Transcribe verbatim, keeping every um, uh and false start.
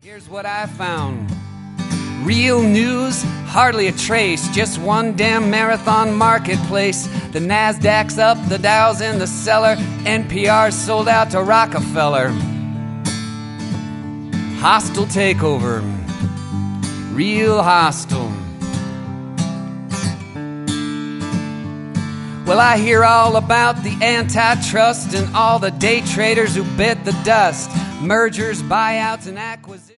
Here's what I found. Real news, hardly a trace. Just one damn marathon marketplace. The NASDAQ's up, the Dow's in the cellar. N P R's sold out to Rockefeller. Hostile takeover. Real hostile. Well, I hear all about the antitrust and all the day traders who bit the dust. Mergers, buyouts, and acquisitions.